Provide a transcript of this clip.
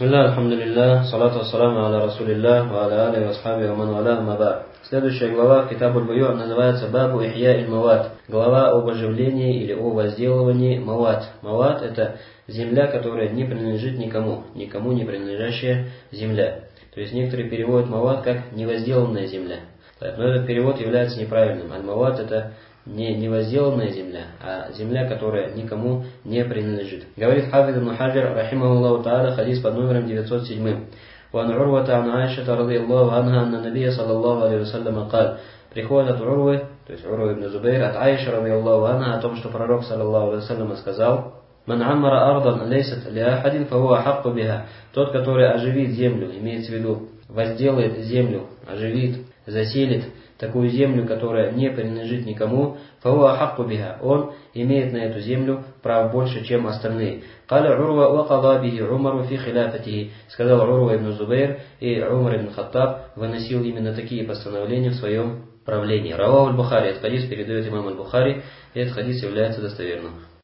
Бисмилля, алхамдулилля, салату вассаламу аля расулилля, ва аля али васхаби ва ман валя, амма ба'д. Следующая глава Китабуль Буйу называется Бабу Ихья иль Мават. Глава об оживлении или о возделывании мават. Мават — это земля, которая не принадлежит никому, никому не принадлежащая земля. То есть некоторые переводят мават как невозделанная земля. Но этот перевод является неправильным. Аль-Мават — это не невозделанная земля, а земля, которая никому не принадлежит. Говорит Хафид ибн Хаджар, рахимахуллаху та'аля, хадис под номером 907. وعن عروة عن عائشة رضي الله عنها أن النبي صلى الله عليه وسلم قال. Приходит от Урвы, то есть Урва ибн Зубейр, от Аиши رضي الله عنها, о том, что пророк саллаллаху алейхи вассалям сказал: «Ман аммара ардан лейсат ли ахадин фахуа хакку биха». Тот, который оживит землю, имеется в виду возделает землю, оживит, заселит такую землю, которая не принадлежит никому, фахуа хакку биха, он имеет на эту землю прав больше, чем остальные. Каля Урва ва када бихи Умару фи хиляфатихи. Сказал Урва ибн Зубейр, и Умар ибн Хаттаб выносил именно такие постановления в своем правлении. Раваху аль-Бухари. Этот хадис передает имам аль-Бухари, и этот хадис является достоверным.